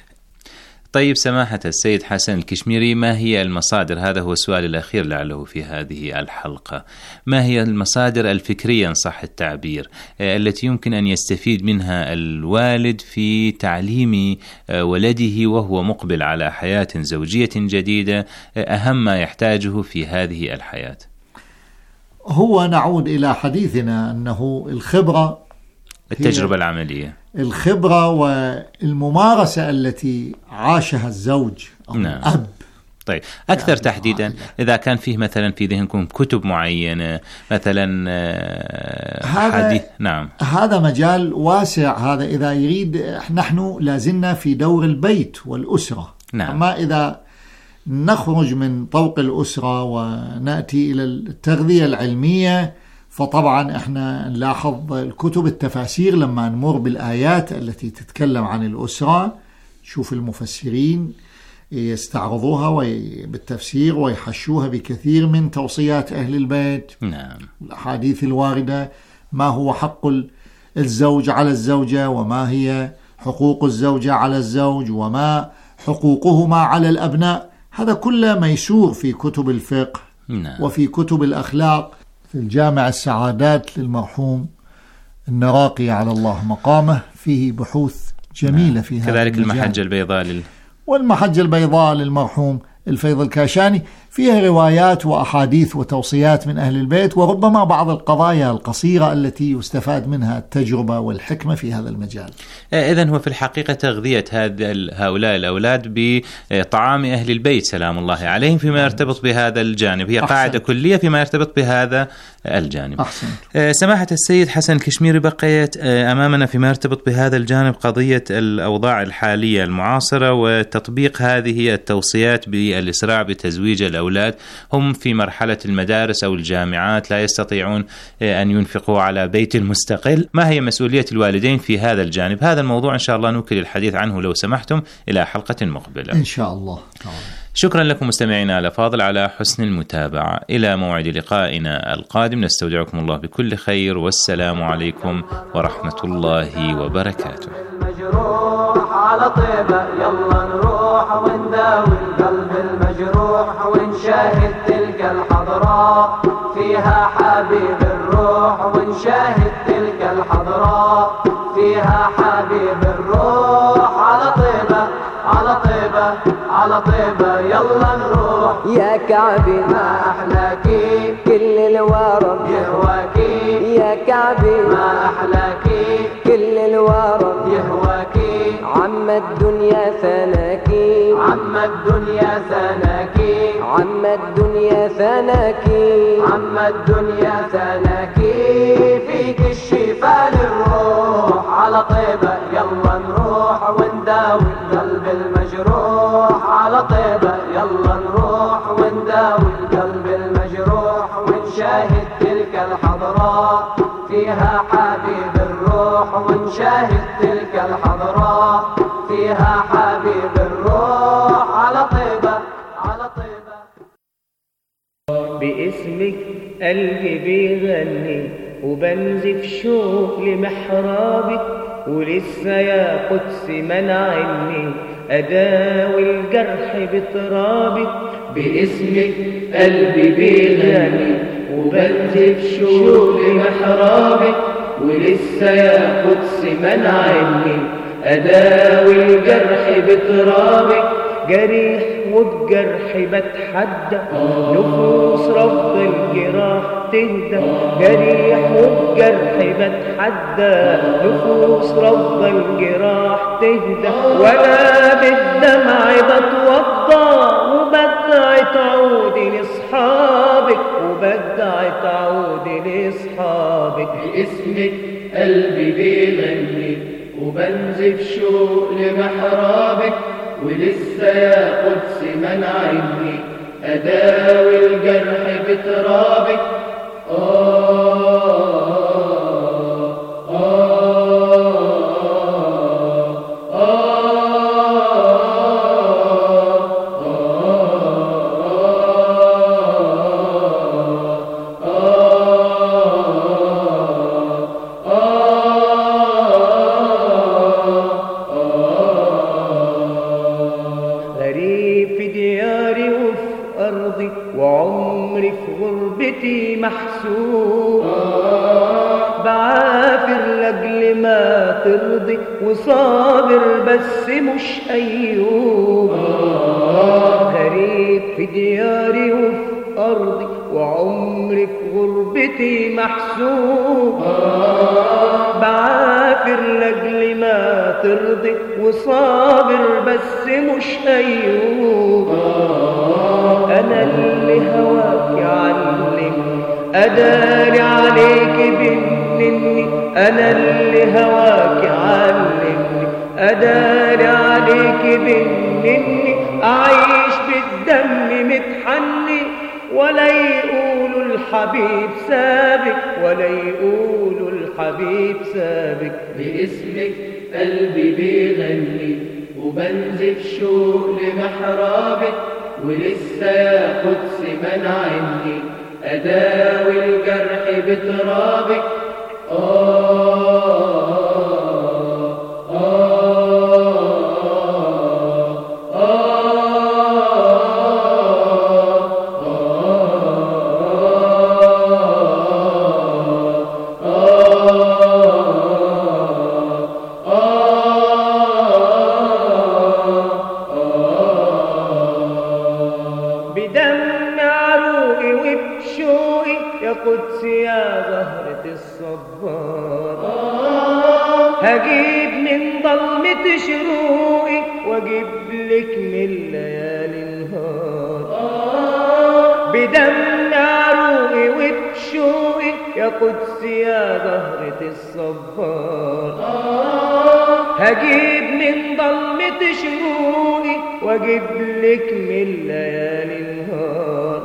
طيب سماحة السيد حسن الكشميري، ما هي المصادر، هذا هو السؤال الأخير لعله في هذه الحلقة، ما هي المصادر الفكرية إن صح التعبير التي يمكن أن يستفيد منها الوالد في تعليم ولده وهو مقبل على حياة زوجية جديدة أهم ما يحتاجه في هذه الحياة؟ هو نعود إلى حديثنا أنه الخبرة، التجربة العملية، الخبرة والممارسة التي عاشها الزوج أو نعم. الأب. طيب أكثر يعني تحديدا إذا كان فيه مثلا في ذهنكم كتب معينة مثلا حديث. نعم. هذا مجال واسع، هذا إذا يريد. نحن لازلنا في دور البيت والأسرة. نعم. أما إذا نخرج من طوق الأسرة ونأتي إلى التغذية العلمية، فطبعا احنا نلاحظ الكتب التفاسير لما نمر بالآيات التي تتكلم عن الأسرة، شوف المفسرين يستعرضوها بالتفسير ويحشوها بكثير من توصيات أهل البيت. نعم. الأحاديث الواردة، ما هو حق الزوج على الزوجة، وما هي حقوق الزوجة على الزوج، وما حقوقهما على الأبناء. هذا كله ميسور في كتب الفقه. نعم. وفي كتب الأخلاق. في الجامع السعادات للمرحوم النراقي على الله مقامه فيه بحوث جميلة. نعم. في هذا كذلك المحجة البيضاء لل... والمحجة البيضاء للمرحوم الفيض الكاشاني فيها روايات وأحاديث وتوصيات من أهل البيت، وربما بعض القضايا القصيرة التي يستفاد منها التجربة والحكمة في هذا المجال. إذن هو في الحقيقة تغذية هؤلاء الأولاد بطعام أهل البيت سلام الله عليهم فيما يرتبط بهذا الجانب، هي قاعدة أحسن. كلية فيما يرتبط بهذا الجانب. أحسن. سماحة السيد حسن الكشميري، بقيت أمامنا فيما يرتبط بهذا الجانب قضية الأوضاع الحالية المعاصرة وتطبيق هذه التوصيات بالإسراع بتزويج الأولاد. هم في مرحلة المدارس أو الجامعات لا يستطيعون أن ينفقوا على بيت مستقل. ما هي مسؤولية الوالدين في هذا الجانب؟ هذا الموضوع إن شاء الله نوكل الحديث عنه لو سمحتم إلى حلقة مقبلة إن شاء الله. شكرا لكم مستمعينا الأفاضل على حسن المتابعة. إلى موعد لقائنا القادم نستودعكم الله بكل خير، والسلام عليكم ورحمة الله وبركاته. المجروح على طيبة يلا نروح ونداوي القلب المجروح ونشاهد تلك الحضراء فيها حبيب الروح، ونشاهد تلك الحضراء فيها حبيب الروح. على طيبة على طيبة على طيبة يلا نروح يا كعبي ما أحلاكي كل الورم يهواكي يا كعبي ما أحلاكي كل الورم يهواكي. عم الدنيا ثناكي عم الدنيا ثناكي عم الدنيا ثناكي عم الدنيا ثناكي. فيك الشفاء للروح على طيبة يلا نروح ونداوي القلب المجروح. على طيبة يلا نروح ونداوي القلب المجروح ونشاهد تلك الحضراء فيها حبيب الروح، ونشاهد تلك الحضراء فيها حبيب الروح. على طيبة على طيبة. باسمك قلبي بيغني وبنزف شوق لمحرابك، ولسه يا قدس منعني أداوي الجرح بترابك. باسمك قلبي بيغني وبنزف شوق لمحرابك، ولسه يا قدس منعني أداوي الجرح بترابك. جريح وبجرح بتحدى نفوس رفض الجراح تهدى. جريح وبجرح بتحدى نفوس رفض الجراح تهدى. ولا بالدمع بتوضى وبدعي تعودي لاصحابك، وبدعي تعودي لاصحابك. باسمك قلبي بيغني وبنزف شوق لمحرابك، ولسه يا قدس منعني أداوي الجرح بترابك. آه وعمري في غربتي محسوب بعافر لأجل ما ترضي وصابر بس مش أيوب. غريب في دياري وفي أرضي وعمري في غربتي محسوب بعافر لأجل ما ترضي وصابر بس مش أيوب. أنا اللي هواك يعلمني أداري عليك بنني، أنا اللي هواك يعلمني أداري عليك بنني، أعيش بالدم متحني ولا يقولوا الحبيب سابك ولا يقولوا الحبيب سابك. باسمك قلبي بيغني وبنزف شوق لمحرابك، ولسه يا قدس منعني أداوي الجرح بترابك. آه هجيب من ظلمة شروقي واجيب لك من ليالي النهار بدم عروقي وبشوقي يا قدس يا زهرة الصبار. هجيب من ظلمة شروقي واجيب لك من ليالي النهار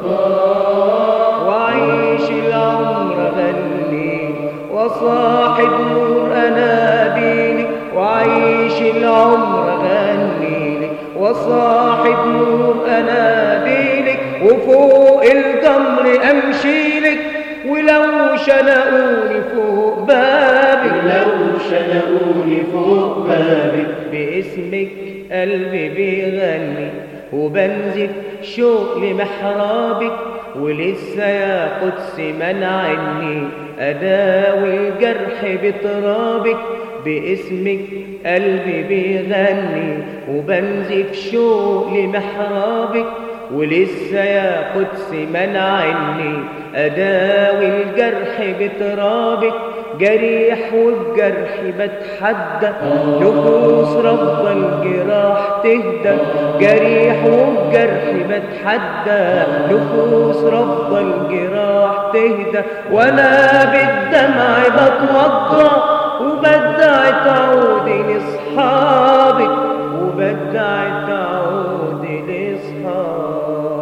واعيش العمر غني وصاحب نور أناديلك، وعيش العمر غنيلك وصاحب نور أناديلك، وفوق الجمر أمشيلك ولو شنقوني فوق بابك، لو شنقوني فوق بابك. باسمك قلبي بيغني وبنزف شوق لمحرابك، ولسه يا قدس منعني أداوي الجرح بترابك. باسمك قلبي بيغني وبنزف شوق لمحرابك، ولسه يا قدس منعني أداوي الجرح بترابك. جريح والجرح بتحدى نفوس رب الجراح تهدى، جريح والجرح بتحدى نفوس رب الجراح تهدى، وانا بالدمع بتوضى وبدعي تعودي لاصحابك وبدعي تعودي لاصحابك.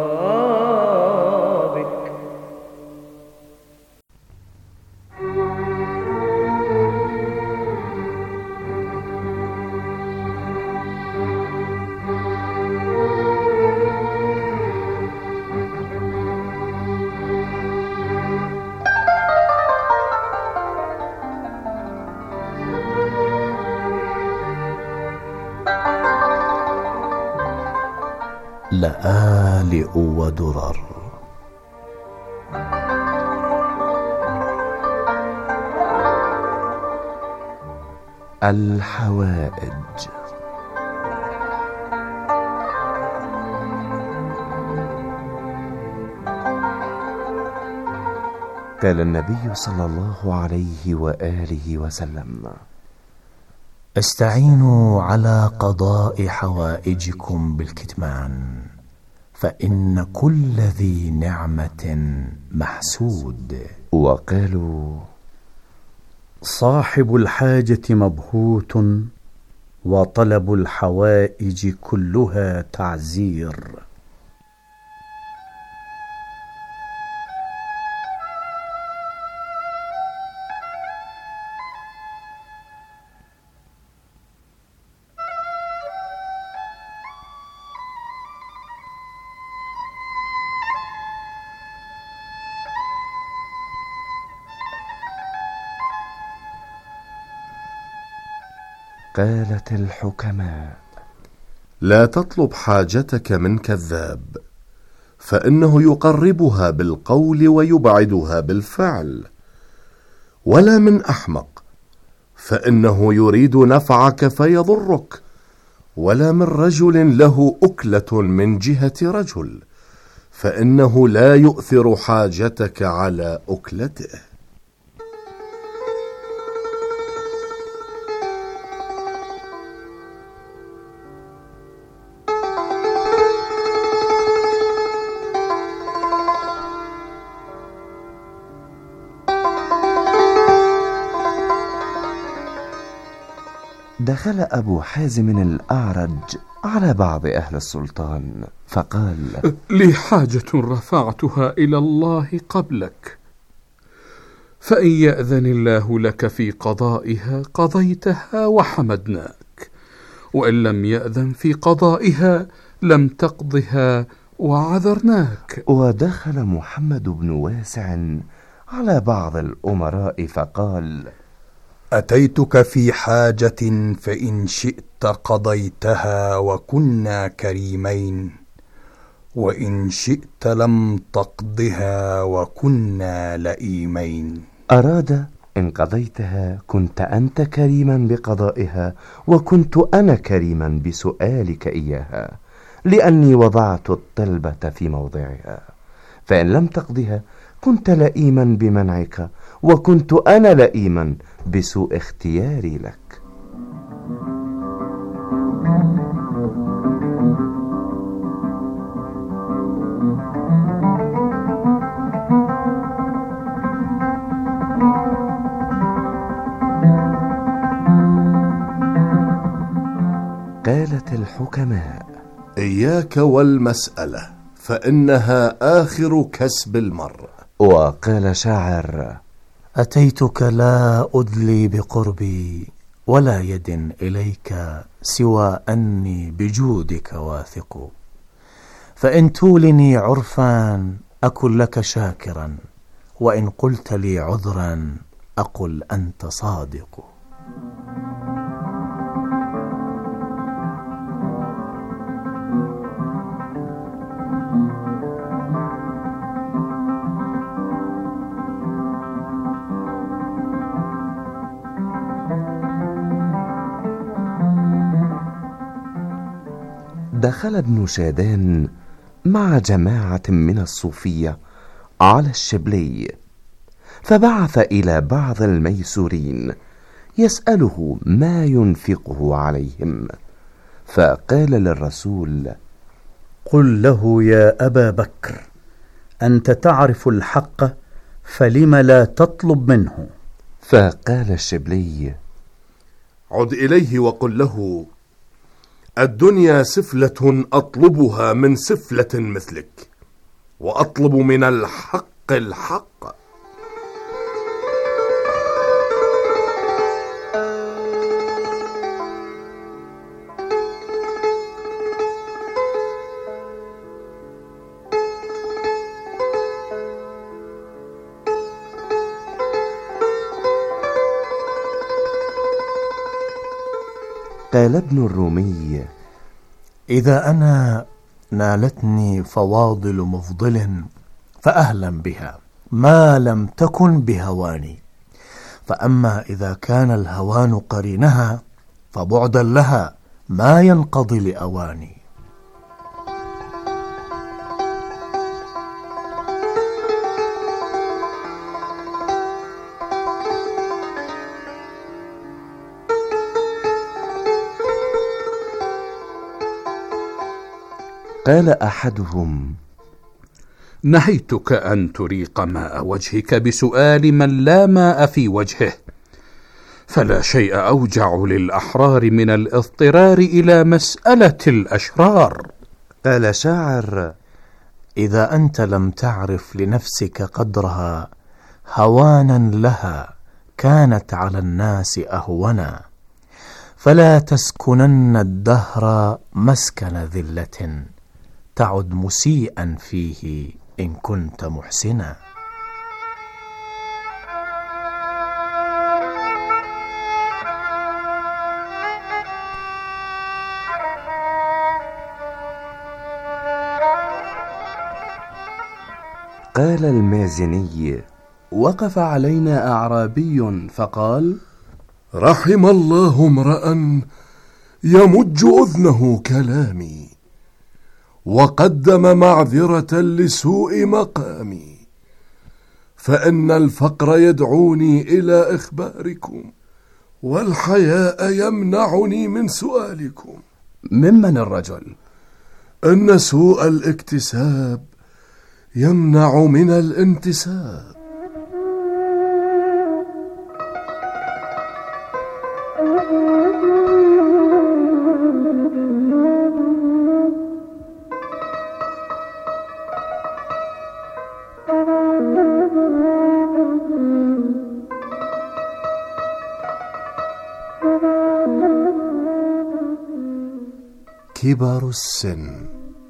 لآلئ ودرر الحوائج. قال النبي صلى الله عليه وآله وسلم: استعينوا على قضاء حوائجكم بالكتمان، فإن كل ذي نعمة محسود. وقالوا: صاحب الحاجة مبهوت وطلب الحوائج كلها تعزير. قالت الحكماء: لا تطلب حاجتك من كذاب، فإنه يقربها بالقول ويبعدها بالفعل، ولا من أحمق، فإنه يريد نفعك فيضرك، ولا من رجل له أكلة من جهة رجل، فإنه لا يؤثر حاجتك على أكلته. دخل أبو حازم الأعرج على بعض أهل السلطان فقال: لي حاجة رفعتها إلى الله قبلك، فإن يأذن الله لك في قضائها قضيتها وحمدناك، وإن لم يأذن في قضائها لم تقضها وعذرناك. ودخل محمد بن واسع على بعض الأمراء فقال: أتيتك في حاجة فإن شئت قضيتها وكنا كريمين، وإن شئت لم تقضها وكنا لئيمين. أراد إن قضيتها كنت أنت كريما بقضائها، وكنت أنا كريما بسؤالك إياها، لأني وضعت الطلبة في موضعها. فإن لم تقضها كنت لئيما بمنعك، وكنت أنا لئيما بسوء اختياري لك. قالت الحكماء: إياك والمسألة، فإنها آخر كسب المرء. وقال شاعر: أتيتك لا أدلي بقربي، ولا يد إليك سوى أني بجودك واثق، فإن تولني عرفا أكن لك شاكرا، وإن قلت لي عذرا أقل أنت صادق. دخل ابن شادان مع جماعة من الصوفية على الشبلي، فبعث إلى بعض الميسورين يسأله ما ينفقه عليهم، فقال للرسول: قل له يا أبا بكر: أنت تعرف الحق، فلم لا تطلب منه؟ فقال الشبلي: عد إليه وقل له: الدنيا سفلة أطلبها من سفلة مثلك، وأطلب من الحق الحق. قال ابن الرومي: إذا أنا نالتني فواضل مفضل فأهلا بها، ما لم تكن بهواني، فأما إذا كان الهوان قرينها فبعدا لها ما ينقضي لأواني. قال أحدهم: نهيتك أن تريق ماء وجهك بسؤال من لا ماء في وجهه، فلا شيء أوجع للأحرار من الاضطرار إلى مسألة الأشرار. قال شاعر: إذا أنت لم تعرف لنفسك قدرها هوانا لها كانت على الناس أهونا، فلا تسكنن الدهر مسكن ذلة تعد مسيئا فيه إن كنت محسنا. قال المازني: وقف علينا أعرابي فقال: رحم الله امرأ يمج أذنه كلامي وقدم معذرة لسوء مقامي، فإن الفقر يدعوني إلى إخباركم والحياء يمنعني من سؤالكم. ممن الرجل؟ إن سوء الاكتساب يمنع من الانتساب. كبر السن.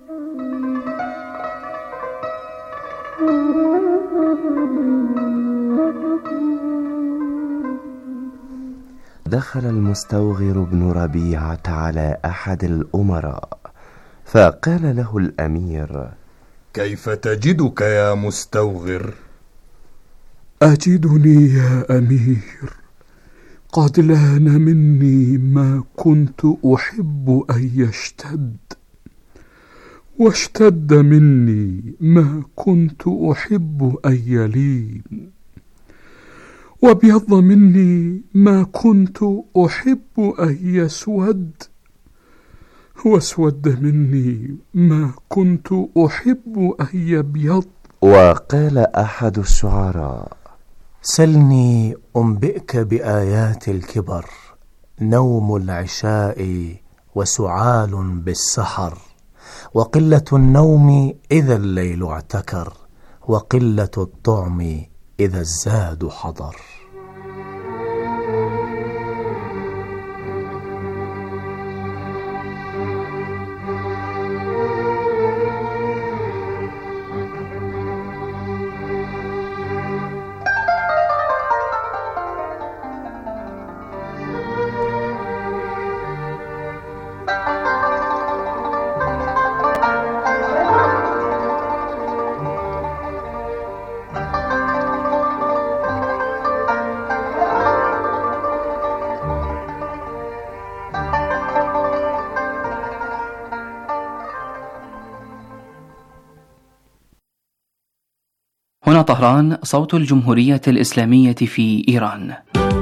دخل المستوغر بن ربيعة على أحد الأمراء فقال له الأمير: كيف تجدك يا مستوغر؟ أجدني يا أمير قد لان مني ما كنت أحب أن يشتد، واشتد مني ما كنت أحب أن يلين، وابيض مني ما كنت أحب أن يسود، واسود مني ما كنت أحب أن يبيض. وقال أحد الشعراء: سلني أنبئك بآيات الكبر، نوم العشاء وسعال بالسحر، وقلة النوم إذا الليل اعتكر، وقلة الطعم إذا الزاد حضر. هنا طهران، صوت الجمهورية الإسلامية في إيران.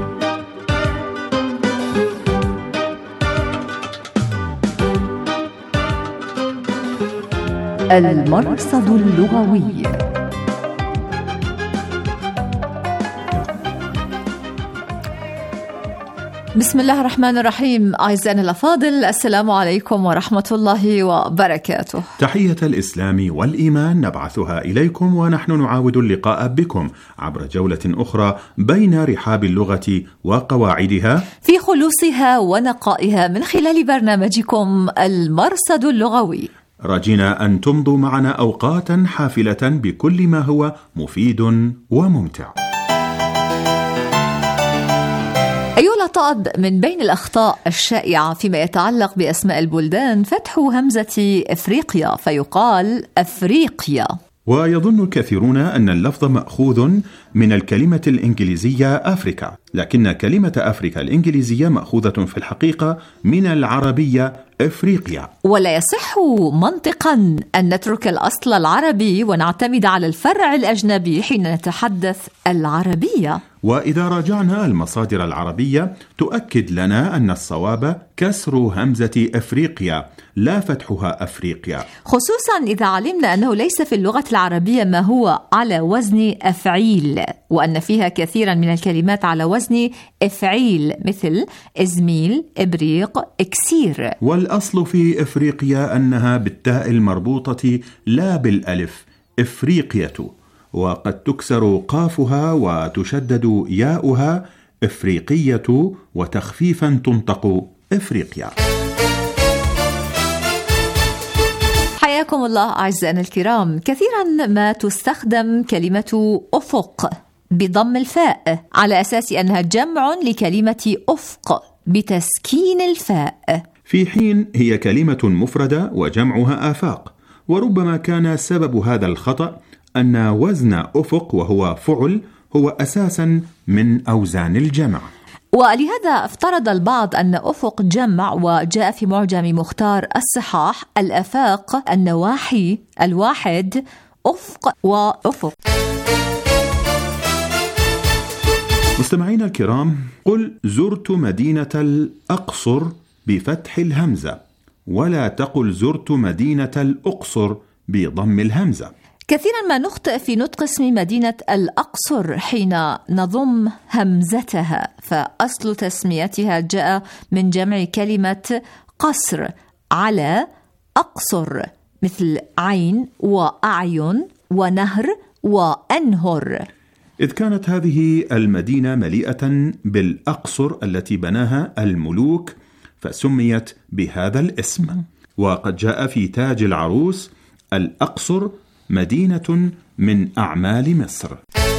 المرصد اللغوي. بسم الله الرحمن الرحيم. أعزائنا الأفاضل، السلام عليكم ورحمة الله وبركاته. تحية الإسلام والإيمان نبعثها إليكم، ونحن نعاود اللقاء بكم عبر جولة أخرى بين رحاب اللغة وقواعدها في خلوصها ونقائها من خلال برنامجكم المرصد اللغوي، راجينا أن تمضوا معنا أوقاتا حافلة بكل ما هو مفيد وممتع. أيها الأطاد، من بين الأخطاء الشائعة فيما يتعلق بأسماء البلدان فتح همزة إفريقيا فيقال أفريقيا. ويظن الكثيرون أن اللفظ مأخوذ من الكلمة الإنجليزية أفريكا، لكن كلمة أفريكا الإنجليزية مأخوذة في الحقيقة من العربية إفريقيا. ولا يصح منطقا أن نترك الأصل العربي ونعتمد على الفرع الأجنبي حين نتحدث العربية. وإذا راجعنا المصادر العربية تؤكد لنا أن الصواب كسر همزة إفريقيا لا فتحها أفريقيا، خصوصا إذا علمنا أنه ليس في اللغة العربية ما هو على وزن أفعيل، وأن فيها كثيرا من الكلمات على وزن إفعيل مثل إزميل، إبريق، إكسير. والأصل في إفريقيا أنها بالتاء المربوطة لا بالألف، إفريقية، وقد تكسر قافها وتشدد ياؤها إفريقية، وتخفيفا تنطق إفريقيا. حياكم الله أعزائنا الكرام. كثيرا ما تستخدم كلمة أفق بضم الفاء على أساس أنها جمع لكلمة أفق بتسكين الفاء، في حين هي كلمة مفردة وجمعها آفاق. وربما كان سبب هذا الخطأ أن وزن أفق وهو فعل هو أساسا من أوزان الجمع، ولهذا افترض البعض أن أفق جمع، وجاء في معجم مختار الصحاح الآفاق النواحي الواحد أفق وأفق. مستمعينا الكرام، قل زرت مدينة الأقصر بفتح الهمزة، ولا تقل زرت مدينة الأقصر بضم الهمزة. كثيرا ما نخطئ في نطق اسم مدينة الأقصر حين نضم همزتها، فأصل تسميتها جاء من جمع كلمة قصر على أقصر، مثل عين وأعين ونهر وأنهر. إذ كانت هذه المدينة مليئة بالأقصر التي بناها الملوك فسميت بهذا الاسم. وقد جاء في تاج العروس: الأقصر مدينة من أعمال مصر.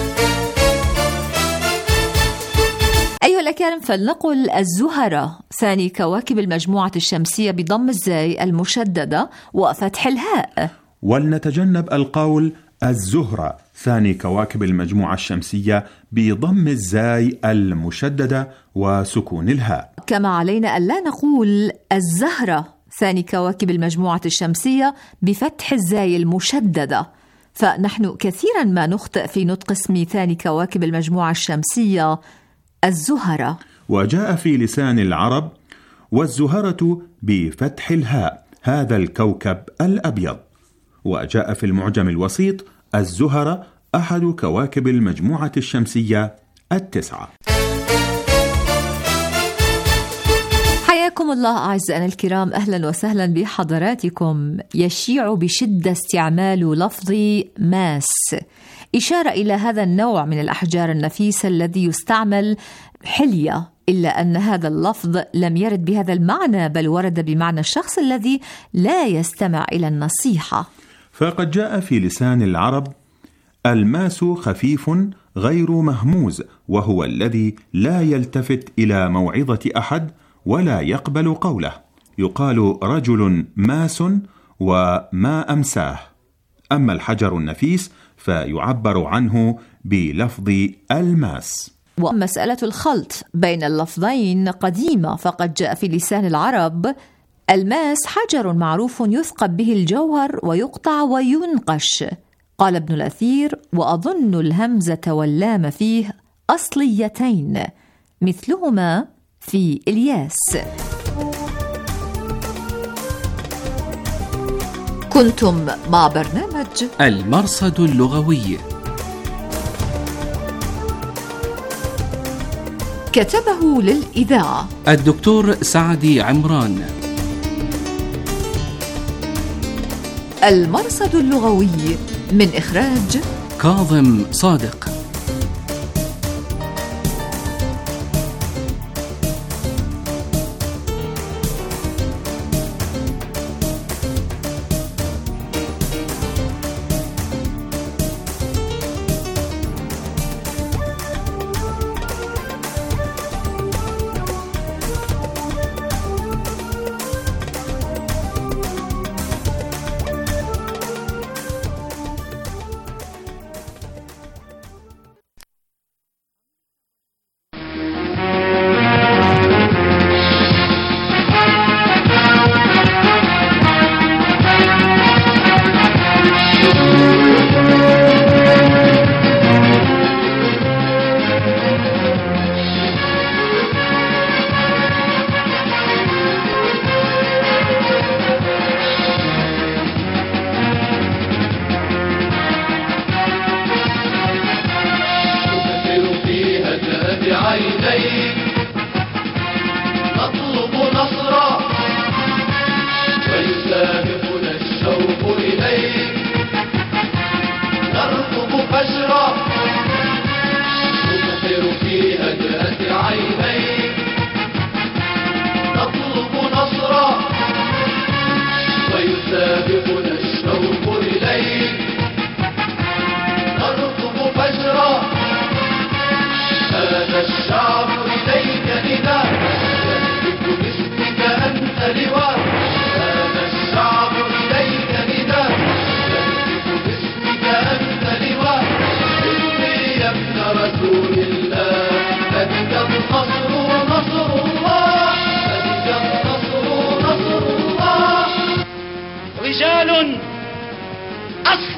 أيها الأكارم، فلنقل الزهرة ثاني كواكب المجموعة الشمسية بضم الزاي المشددة وفتح الهاء، ولنتجنب القول الزهرة ثاني كواكب المجموعة الشمسية بضم الزاي المشددة وسكون الهاء. كما علينا ألا نقول الزهرة ثاني كواكب المجموعة الشمسية بفتح الزاي المشددة، فنحن كثيرا ما نخطئ في نطق اسم ثاني كواكب المجموعة الشمسية الزهرة. وجاء في لسان العرب: والزهرة بفتح الهاء هذا الكوكب الأبيض. وجاء في المعجم الوسيط: الزهرة أحد كواكب المجموعة الشمسية التسعة. حياكم الله أعزائنا الكرام، أهلا وسهلا بحضراتكم. يشيع بشدة استعمال لفظ ماس، إشارة إلى هذا النوع من الأحجار النفيسة الذي يستعمل حلية، إلا أن هذا اللفظ لم يرد بهذا المعنى، بل ورد بمعنى الشخص الذي لا يستمع إلى النصيحة. فقد جاء في لسان العرب: الماس خفيف غير مهموز، وهو الذي لا يلتفت إلى موعظة أحد ولا يقبل قوله. يقال رجل ماس وما أمساه. أما الحجر النفيس فيعبر عنه بلفظ الماس. ومسألة الخلط بين اللفظين قديمة، فقد جاء في لسان العرب: الماس حجر معروف يثقب به الجوهر ويقطع وينقش. قال ابن الأثير: وأظن الهمزة واللام فيه أصليتين مثلهما في إلياس. كنتم مع برنامج المرصد اللغوي، كتبه للإذاعة الدكتور سعدي عمران. المرصد اللغوي من إخراج كاظم صادق.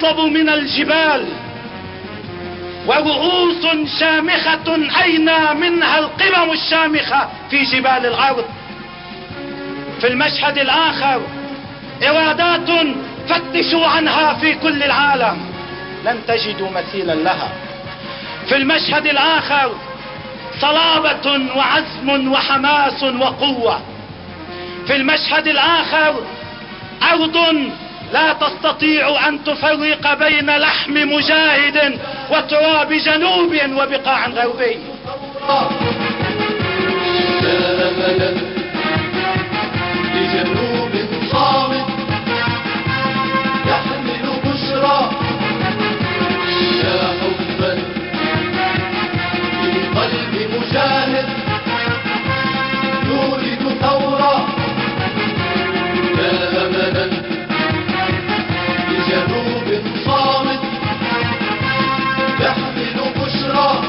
تتصلب من الجبال، ورؤوس شامخة أين منها القمم الشامخة في جبال الأرض. في المشهد الآخر إرادات فتشوا عنها في كل العالم لن تجدوا مثيلا لها. في المشهد الآخر صلابة وعزم وحماس وقوة. في المشهد الآخر أرض لا تستطيع أن تفرق بين لحم مجاهد وتراب جنوب وبقاع غربي. لا أملا لجنوب صامت يحمل بشرى، يا حبا في قلب مجاهد يولد ثورة. لا أملا لجنوب صامت يحمل بشرى،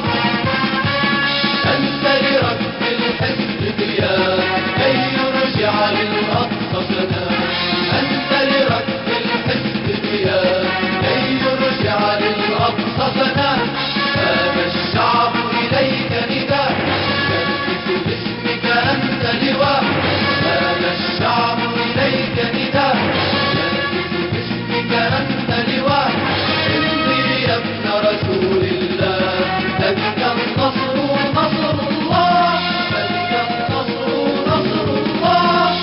أنت لركب الحزب ضياء كي يرجع للأقصى سنة. أنت لركب الحزب ضياء كي يرجع للأقصى سنة. هذا الشعب إليك نداء يهتف باسمك أنت لواء. هذا الشعب إليك نداء يهتف باسمك أنت لواء. امضي يا ابن رسول الله لك النصر نصر الله، لك النصر نصر الله.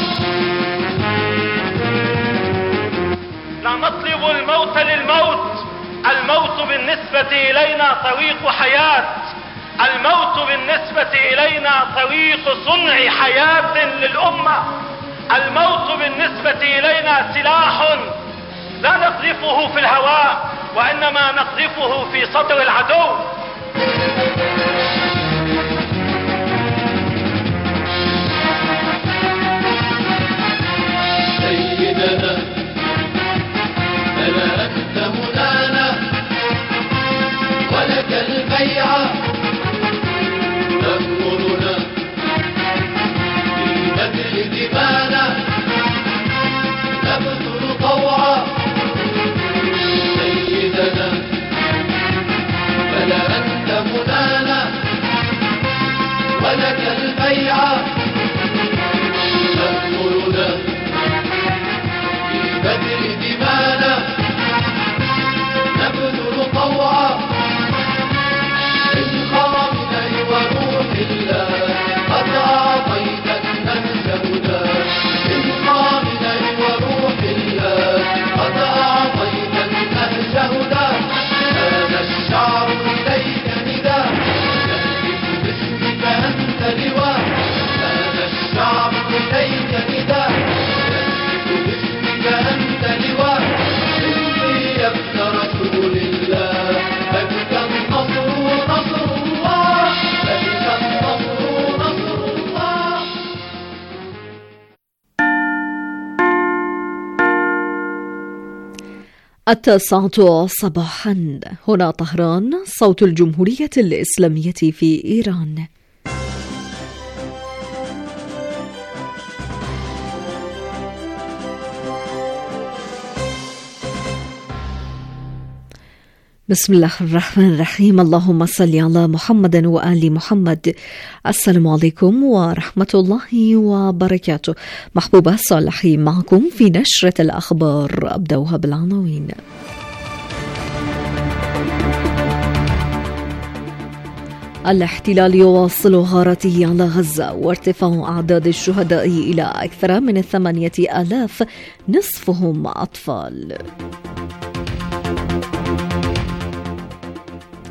لا نطلب الموت للموت، الموت بالنسبة إلينا طريق حياة، الموت بالنسبة إلينا طريق صنع حياة للأمة، الموت بالنسبة إلينا سلاح لا نقذفه في الهواء وإنما نقذفه في صدر العدو. سيدنا ألا أنت منانا ولك البيعة، تأمرنا في بذل دمانا نبذل طوعا. سيدنا ألا أنت منانا ولك البيعة، تأمرنا في بذل دمانا نبذل طوعا. بالخامنة وروح الله قد أعطيت النهج هدى. بالخامنة وروح الله قد أعطيت النهج هدى. هذا الشعب إليك نداء يهتف باسمك أنت لواء. هذا الشعب إليك نداء يهتف باسمك أنت لواء. امضي يا ابن رسول الله لك النصر نصر الله، لك النصر نصر الله. التاسعة صباحا، هنا طهران، صوت الجمهورية الإسلامية في إيران. بسم الله الرحمن الرحيم. اللهم صل على محمد وآل محمد. السلام عليكم ورحمة الله وبركاته. محبوبة صالحي معكم في نشرة الأخبار، أبدأها بالعناوين. الاحتلال يواصل غارته على غزة، وارتفاع أعداد الشهداء إلى أكثر من ثمانية آلاف، نصفهم أطفال.